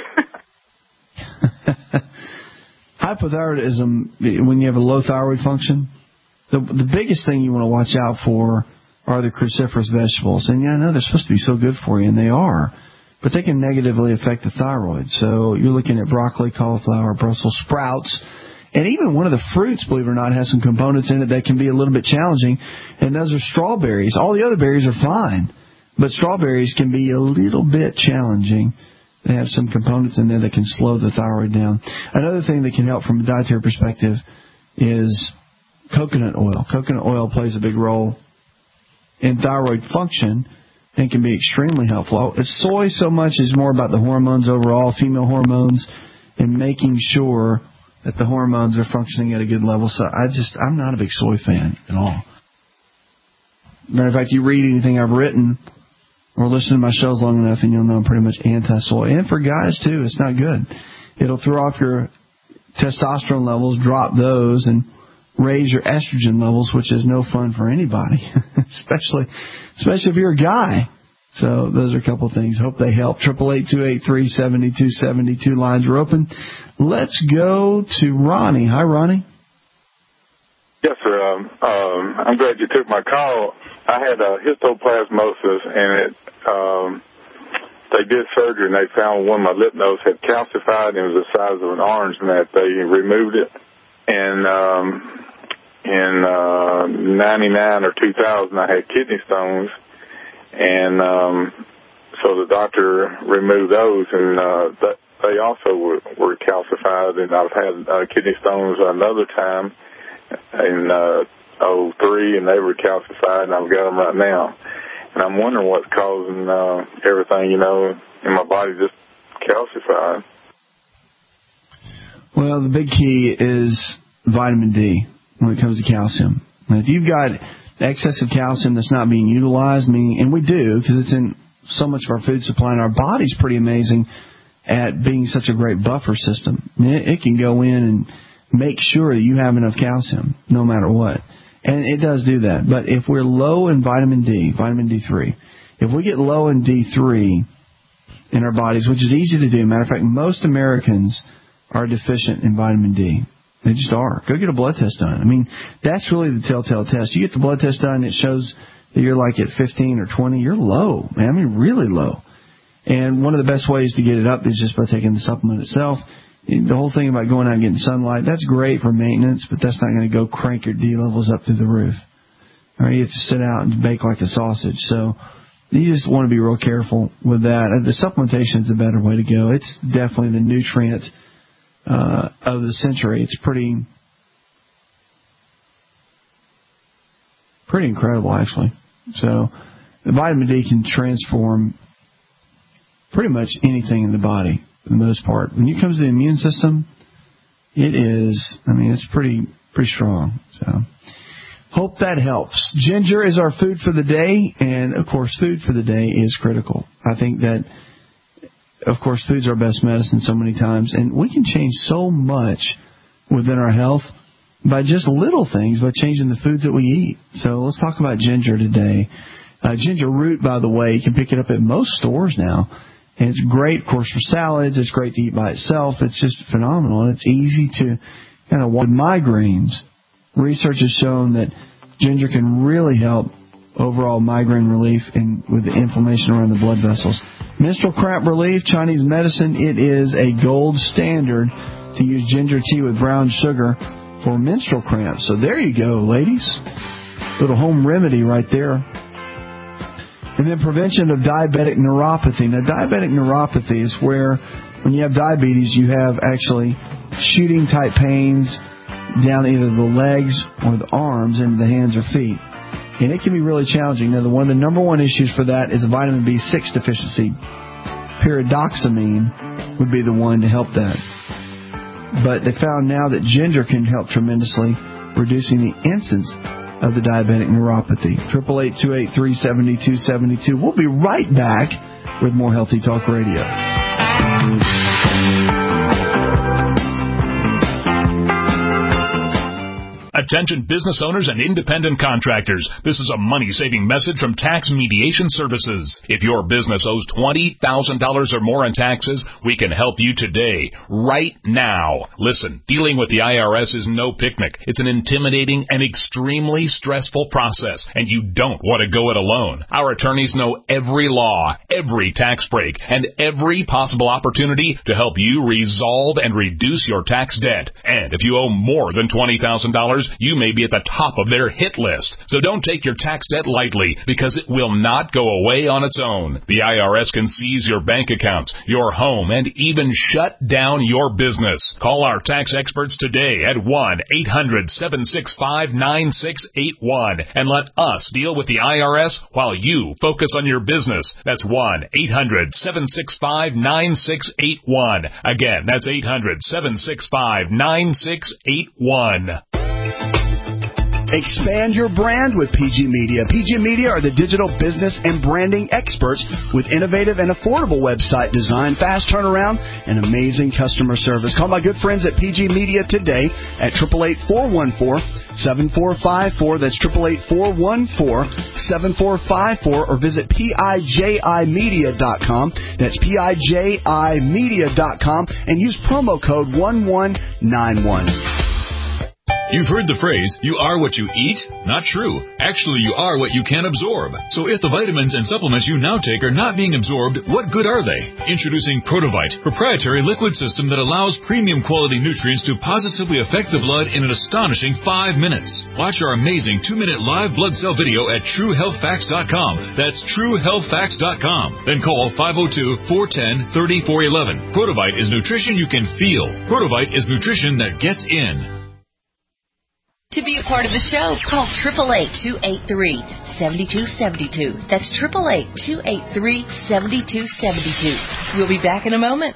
[SPEAKER 3] Hypothyroidism, when you have a low thyroid function, the the biggest thing you want to watch out for are the cruciferous vegetables. And yeah, I know they're supposed to be so good for you, and they are, but they can negatively affect the thyroid. So you're looking at broccoli, cauliflower, Brussels sprouts, and even one of the fruits, believe it or not, has some components in it that can be a little bit challenging, and those are strawberries. All the other berries are fine, but strawberries can be a little bit challenging. They have some components in there that can slow the thyroid down. Another thing that can help from a dietary perspective is coconut oil. Coconut oil plays a big role in thyroid function and can be extremely helpful. Soy so much is more about the hormones overall, female hormones, and making sure that the hormones are functioning at a good level. So I just, I'm not a big soy fan at all. Matter of fact, you read anything I've written or listen to my shows long enough and you'll know I'm pretty much anti-soy. And for guys too, it's not good. It'll throw off your testosterone levels, drop those, and raise your estrogen levels, which is no fun for anybody, especially especially if you're a guy. So those are a couple of things. Hope they help. Triple eight two eight three seventy two seventy two lines are open. Let's go to Ronnie. Hi, Ronnie.
[SPEAKER 2] Yes, sir. Um, um, I'm glad you took my call. I had a histoplasmosis, and it um, they did surgery, and they found one of my lymph nodes had calcified, and it was the size of an orange, and that they removed it. And um, in uh, ninety-nine or two thousand, I had kidney stones, and um, so the doctor removed those, and uh, that, they also were, were calcified. And I've had uh, kidney stones another time in uh, oh three, and they were calcified, and I've got them right now. And I'm wondering what's causing uh, everything, you know, in my body just calcified.
[SPEAKER 3] Well, the big key is vitamin D when it comes to calcium. And if you've got excessive calcium that's not being utilized, meaning, and we do because it's in so much of our food supply, and our body's pretty amazing at being such a great buffer system. I mean, it, it can go in and make sure that you have enough calcium no matter what. And it does do that. But if we're low in vitamin D, vitamin D three, if we get low in D three in our bodies, which is easy to do. Matter of fact, most Americans are deficient in vitamin D. They just are. Go get a blood test done. I mean, that's really the telltale test. You get the blood test done, it shows that you're like at fifteen or twenty. You're low, man. I mean, really low. And one of the best ways to get it up is just by taking the supplement itself. The whole thing about going out and getting sunlight, that's great for maintenance, but that's not going to go crank your D levels up through the roof. All right, you have to sit out and bake like a sausage. So you just want to be real careful with that. The supplementation is the better way to go. It's definitely the nutrient uh, of the century. It's pretty, pretty incredible, actually. So the vitamin D can transform pretty much anything in the body, for the most part. When it comes to the immune system, it is, I mean, it's pretty pretty strong. So hope that helps. Ginger is our food for the day, and, of course, food for the day is critical. I think that, of course, food's our best medicine so many times, and we can change so much within our health by just little things, by changing the foods that we eat. So let's talk about ginger today. Uh, ginger root, by the way, you can pick it up at most stores now. And it's great, of course, for salads. It's great to eat by itself. It's just phenomenal. And it's easy to kind of with migraines. Research has shown that ginger can really help overall migraine relief and with the inflammation around the blood vessels. Menstrual cramp relief, Chinese medicine, it is a gold standard to use ginger tea with brown sugar for menstrual cramps. So there you go, ladies. Little home remedy right there. And then prevention of diabetic neuropathy. Now, diabetic neuropathy is where when you have diabetes, you have actually shooting-type pains down either the legs or the arms into the hands or feet. And it can be really challenging. Now, the one of the number one issues for that is the vitamin B six deficiency. Pyridoxamine would be the one to help that. But they found now that ginger can help tremendously, reducing the incidence of the diabetic neuropathy. eight eight eight, two eight three, seven two seven two. We'll be right back with more Healthy Talk Radio.
[SPEAKER 11] Attention business owners and independent contractors. This is a money-saving message from Tax Mediation Services. If your business owes twenty thousand dollars or more in taxes, we can help you today, right now. Listen, dealing with the I R S is no picnic. It's an intimidating and extremely stressful process, and you don't want to go it alone. Our attorneys know every law, every tax break, and every possible opportunity to help you resolve and reduce your tax debt. And if you owe more than twenty thousand dollars, you may be at the top of their hit list. So don't take your tax debt lightly, because it will not go away on its own. The I R S can seize your bank accounts, your home, and even shut down your business. Call our tax experts today at one eight hundred seven six five nine six eight one and let us deal with the I R S while you focus on your business. That's one eight hundred seven six five nine six eight one. Again, that's eight hundred seven six five nine six eight one.
[SPEAKER 8] Expand your brand with P G Media. P G Media are the digital business and branding experts with innovative and affordable website design, fast turnaround, and amazing customer service. Call my good friends at P G Media today at eight eight eight, four one four, seven four five four. That's eight eight eight, four one four, seven four five four, or visit P I J I media dot com. That's P I J I media dot com and use promo code one one nine one.
[SPEAKER 4] You've heard the phrase, you are what you eat? Not true. Actually, you are what you can absorb. So if the vitamins and supplements you now take are not being absorbed, what good are they? Introducing Protovite, proprietary liquid system that allows premium quality nutrients to positively affect the blood in an astonishing five minutes. Watch our amazing two-minute live blood cell video at true health facts dot com. That's true health facts dot com. Then call five oh two, four one oh, three four one one. Protovite is nutrition you can feel. Protovite is nutrition that gets in.
[SPEAKER 16] To be a part of the show, call eight eight eight, two eight three, seven two seven two. That's eight eight eight, two eight three, seven two seven two. We'll be back in a moment.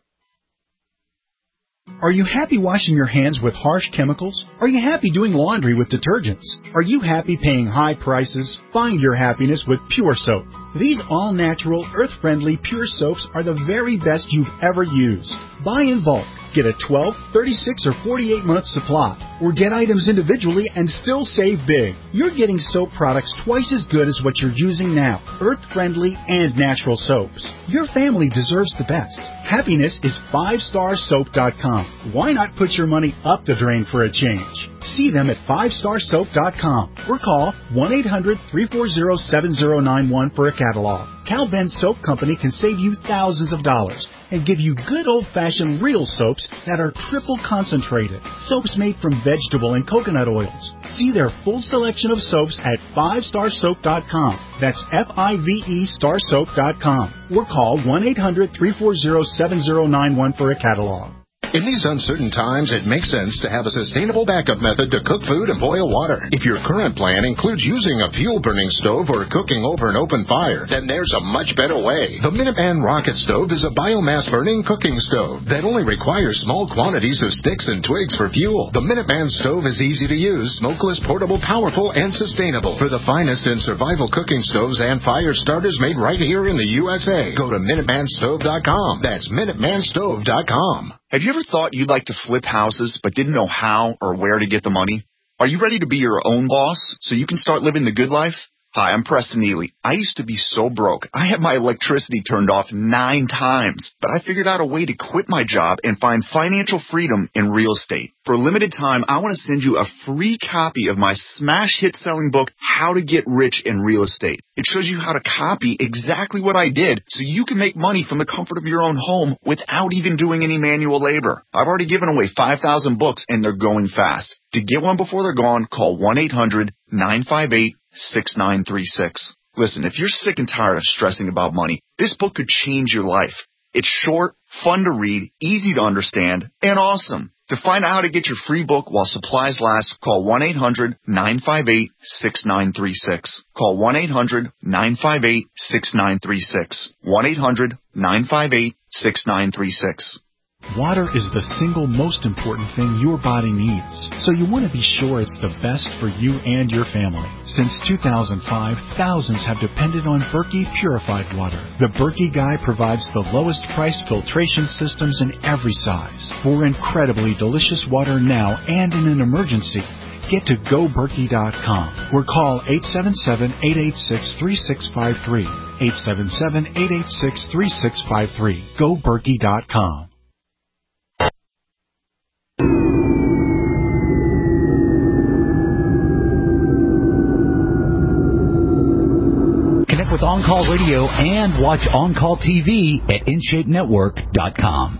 [SPEAKER 12] Are you happy washing your hands with harsh chemicals? Are you happy doing laundry with detergents? Are you happy paying high prices? Find your happiness with Pure Soap. These all-natural, earth-friendly Pure Soaps are the very best you've ever used. Buy in bulk. Get a twelve, thirty-six, or forty-eight month supply. Or get items individually and still save big. You're getting soap products twice as good as what you're using now. Earth-friendly and natural soaps. Your family deserves the best. Happiness is five star soap dot com. Why not put your money up the drain for a change? See them at five star soap dot com or call one eight hundred, three four zero, seven zero nine one for a catalog. Cal Ben Soap Company can save you thousands of dollars and give you good old-fashioned real soaps that are triple concentrated. Soaps made from vegetable and coconut oils. See their full selection of soaps at five star soap dot com. That's F I V E star soap dot com. Or call one eight hundred, three four zero, seven zero nine one for a catalog.
[SPEAKER 5] In these uncertain times, it makes sense to have a sustainable backup method to cook food and boil water. If your current plan includes using a fuel-burning stove or cooking over an open fire, then there's a much better way. The Minuteman Rocket Stove is a biomass-burning cooking stove that only requires small quantities of sticks and twigs for fuel. The Minuteman Stove is easy to use, smokeless, portable, powerful, and sustainable. For the finest in survival cooking stoves and fire starters made right here in the U S A, go to Minuteman Stove dot com. That's Minuteman Stove dot com.
[SPEAKER 23] Have you ever thought you'd like to flip houses but didn't know how or where to get the money? Are you ready to be your own boss so you can start living the good life? Hi, I'm Preston Ely. I used to be so broke. I had my electricity turned off nine times, but I figured out a way to quit my job and find financial freedom in real estate. For a limited time, I want to send you a free copy of my smash hit selling book, How to Get Rich in Real Estate. It shows you how to copy exactly what I did so you can make money from the comfort of your own home without even doing any manual labor. I've already given away five thousand books and they're going fast. To get one before they're gone, call one eight hundred, nine five eight, six nine three six. Listen, if you're sick and tired of stressing about money, this book could change your life. It's short, fun to read, easy to understand, and awesome. To find out how to get your free book while supplies last, call one eight hundred, nine five eight, six nine three six. Call one eight hundred, nine five eight, six nine three six. one eight hundred, nine five eight, six nine three six.
[SPEAKER 12] Water is the single most important thing your body needs, so you want to be sure it's the best for you and your family. Since two thousand five, thousands have depended on Berkey purified water. The Berkey Guy provides the lowest priced filtration systems in every size for incredibly delicious water now and in an emergency. get to go berkey dot com or call eight seven seven, eight eight six, three six five three. eight seven seven, eight eight six, three six five three. go berkey dot com.
[SPEAKER 10] Connect with On Call Radio and watch On Call T V at in shape network dot com.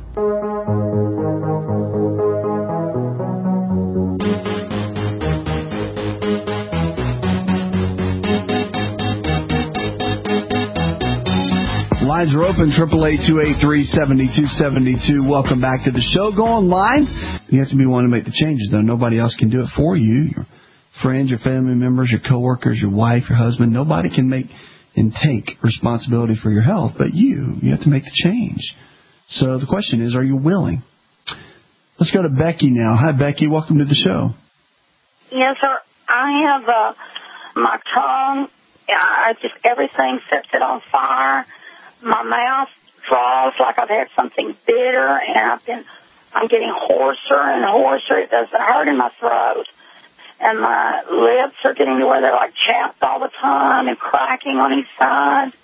[SPEAKER 3] Lines are open, triple eight, two eight three, seven two seven two. Welcome back to the show. Go online. You have to be one to make the changes, though. Nobody else can do it for you. Your friends, your family members, your coworkers, your wife, your husband. Nobody can make and take responsibility for your health, but you. You have to make the change. So the question is, are you willing? Let's go to Becky now. Hi, Becky. Welcome to the show.
[SPEAKER 6] Yes, sir. I have uh, my tongue. I just everything sets it on fire. My mouth draws like I've had something bitter, and I've been. I'm getting hoarser and hoarser. It doesn't hurt in my throat. And my lips are getting to where they're like chapped all the time and cracking on each side.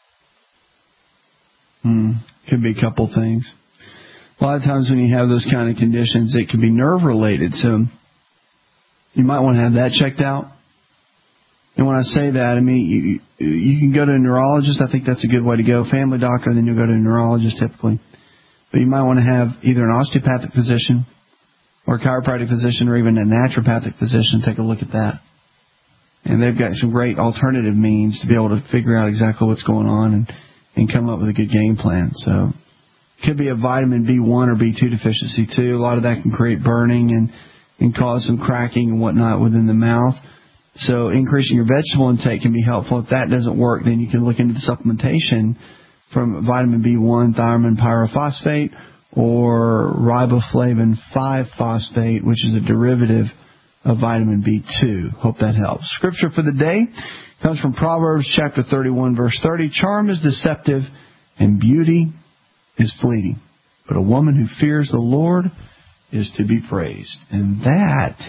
[SPEAKER 3] Hmm. Could be a couple things. A lot of times when you have those kind of conditions, it can be nerve-related. So you might want to have that checked out. And when I say that, I mean, you, you can go to a neurologist. I think that's a good way to go. Family doctor, then you'll go to a neurologist typically. But you might want to have either an osteopathic physician or a chiropractic physician, or even a naturopathic physician, take a look at that. And they've got some great alternative means to be able to figure out exactly what's going on and, and come up with a good game plan. So it could be a vitamin B one or B two deficiency, too. A lot of that can create burning and, and cause some cracking and whatnot within the mouth. So increasing your vegetable intake can be helpful. If that doesn't work, then you can look into the supplementation from vitamin B one, thiamine pyrophosphate, or riboflavin five phosphate, which is a derivative of vitamin B two. Hope that helps. Scripture for the day comes from Proverbs chapter thirty-one, verse thirty. Charm is deceptive and beauty is fleeting, but a woman who fears the Lord is to be praised. And that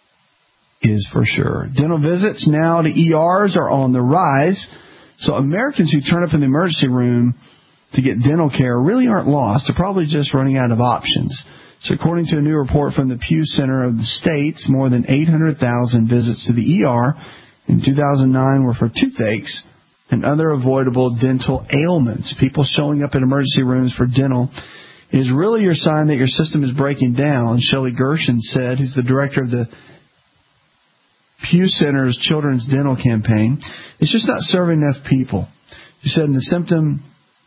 [SPEAKER 3] is for sure. Dental visits now to E Rs are on the rise. So Americans who turn up in the emergency room to get dental care really aren't lost. They're probably just running out of options. So according to a new report from the Pew Center of the States, more than eight hundred thousand visits to the E R in two thousand nine were for toothaches and other avoidable dental ailments. People showing up in emergency rooms for dental is really your sign that your system is breaking down. Shelley Gershon said, who's the director of the Pew Center's Children's Dental Campaign, it's just not serving enough people. She said in the symptom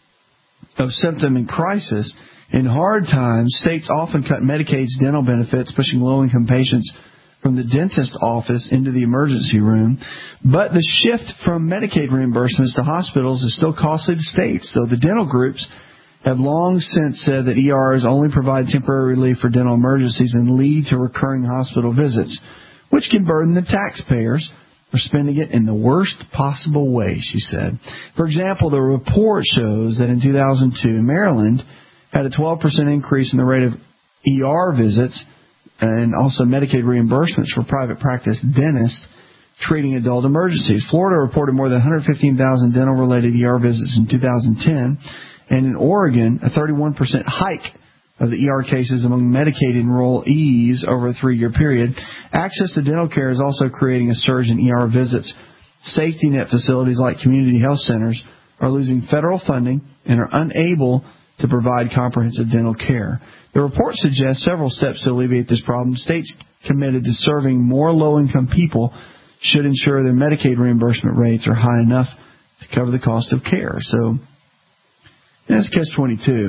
[SPEAKER 3] of symptom in crisis, in hard times, states often cut Medicaid's dental benefits, pushing low-income patients from the dentist office into the emergency room. But the shift from Medicaid reimbursements to hospitals is still costly to states. So the dental groups have long since said that E Rs only provide temporary relief for dental emergencies and lead to recurring hospital visits, which can burden the taxpayers for spending it in the worst possible way, she said. For example, the report shows that in two thousand two, Maryland had a twelve percent increase in the rate of E R visits and also Medicaid reimbursements for private practice dentists treating adult emergencies. Florida reported more than one hundred fifteen thousand dental-related E R visits in two thousand ten, and in Oregon, a thirty-one percent hike of the E R cases among Medicaid enrollees over a three-year period. Access to dental care is also creating a surge in E R visits. Safety net facilities like community health centers are losing federal funding and are unable to provide comprehensive dental care. The report suggests several steps to alleviate this problem. States committed to serving more low-income people should ensure their Medicaid reimbursement rates are high enough to cover the cost of care. So that's catch twenty-two.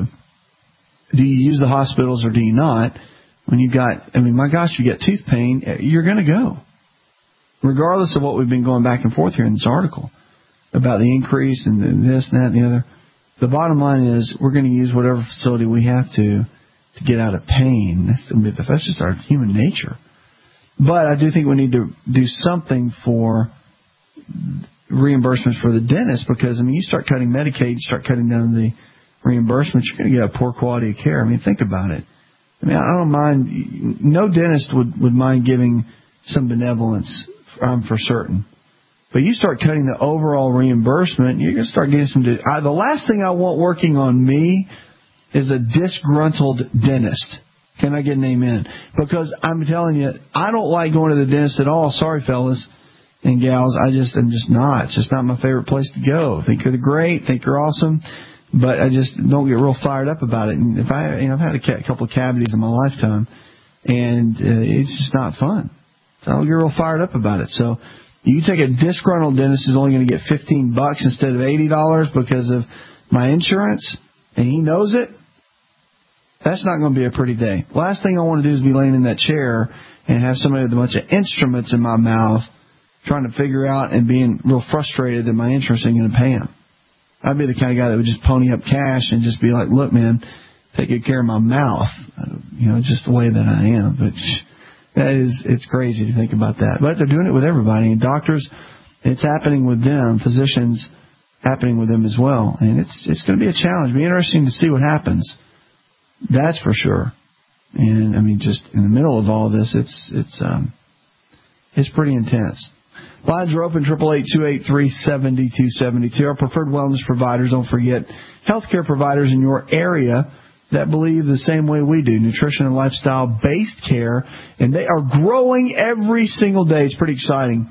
[SPEAKER 3] Do you use the hospitals or do you not? When you've got, I mean, my gosh, you get tooth pain, you're going to go. Regardless of what we've been going back and forth here in this article about the increase and this and that and the other, the bottom line is we're going to use whatever facility we have to to get out of pain. That's, that's just our human nature. But I do think we need to do something for reimbursements for the dentist because, I mean, you start cutting Medicaid, you start cutting down the reimbursements, you're going to get a poor quality of care. I mean, think about it. I mean, I don't mind, no dentist would, would mind giving some benevolence um, for certain. But you start cutting the overall reimbursement, you're going to start getting some... I, the last thing I want working on me is a disgruntled dentist. Can I get an amen? Because I'm telling you, I don't like going to the dentist at all. Sorry, fellas and gals. I just, I'm just not. It's just not my favorite place to go. Think you're great, think you're awesome, but I just don't get real fired up about it. And if I, you know, I've had a, ca- a couple of cavities in my lifetime, and uh, it's just not fun. So I don't get real fired up about it. So you take a disgruntled dentist who's only going to get fifteen bucks instead of eighty dollars because of my insurance, and he knows it. That's not going to be a pretty day. Last thing I want to do is be laying in that chair and have somebody with a bunch of instruments in my mouth trying to figure out and being real frustrated that my insurance ain't going to pay him. I'd be the kind of guy that would just pony up cash and just be like, look, man, take good care of my mouth. You know, just the way that I am. But that is, it's crazy to think about that. But they're doing it with everybody. And doctors, it's happening with them. Physicians, happening with them as well. And it's it's going to be a challenge. It'll be interesting to see what happens. That's for sure. And I mean, just in the middle of all this, it's it's um, it's pretty intense. Lines are open, triple eight two eight three seven two seven two. Our preferred wellness providers, don't forget, healthcare providers in your area that believe the same way we do, nutrition and lifestyle-based care, and they are growing every single day. It's pretty exciting.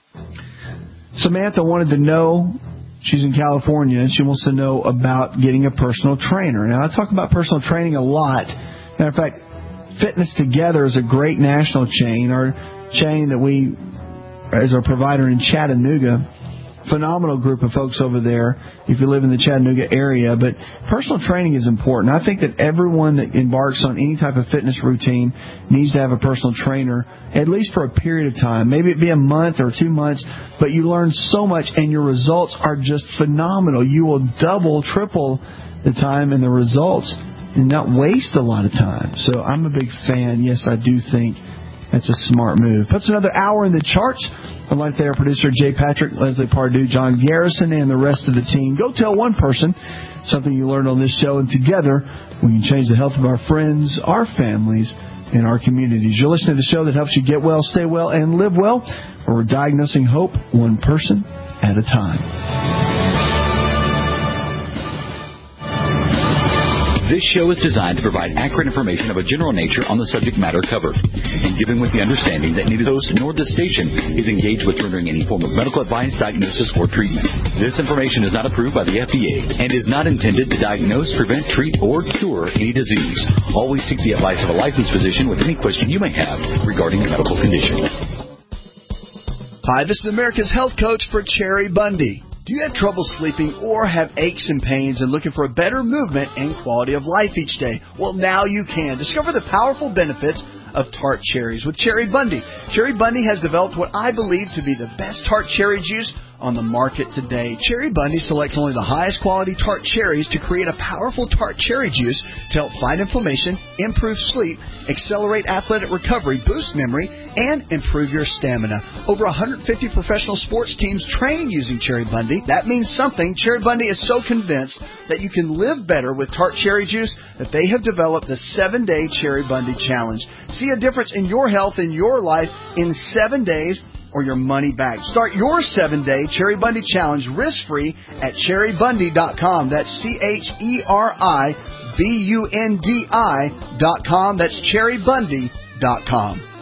[SPEAKER 3] Samantha wanted to know, she's in California, and she wants to know about getting a personal trainer. Now, I talk about personal training a lot. Matter of fact, Fitness Together is a great national chain, our chain that we, as our provider in Chattanooga. Phenomenal group of folks over there if you live in the Chattanooga area. But personal training is important. I think that everyone that embarks on any type of fitness routine needs to have a personal trainer, at least for a period of time. Maybe it be a month or two months, but you learn so much and your results are just phenomenal. You will double, triple the time and the results and not waste a lot of time. So I'm a big fan. Yes, I do think that's a smart move. Puts another hour in the charts. I'd like to thank our producer, Jay Patrick, Leslie Pardue, John Garrison, and the rest of the team. Go tell one person something you learned on this show, and together we can change the health of our friends, our families, and our communities. You're listening to the show that helps you get well, stay well, and live well, where we're diagnosing hope one person at a time.
[SPEAKER 10] This show is designed to provide accurate information of a general nature on the subject matter covered, and given with the understanding that neither host nor the station is engaged with rendering any form of medical advice, diagnosis, or treatment. This information is not approved by the F D A and is not intended to diagnose, prevent, treat, or cure any disease. Always seek the advice of a licensed physician with any question you may have regarding a medical condition.
[SPEAKER 8] Hi, this is America's Health Coach for Cherry Bundy. Do you have trouble sleeping or have aches and pains and looking for a better movement and quality of life each day? Well, now you can. Discover the powerful benefits of tart cherries with Cherry Bundy. Cherry Bundy has developed what I believe to be the best tart cherry juice on the market today. Cherry Bundy selects only the highest quality tart cherries to create a powerful tart cherry juice to help fight inflammation, improve sleep, accelerate athletic recovery, boost memory, and improve your stamina. Over one hundred fifty professional sports teams train using Cherry Bundy. That means something. Cherry Bundy is so convinced that you can live better with tart cherry juice that they have developed the seven-day Cherry Bundy Challenge. See a difference in your health and your life in seven days or your money back. Start your seven-day Cherry Bundy Challenge risk-free at cherry bundy dot com. That's C H E R I B U N D I dot com. That's cherry bundy dot com.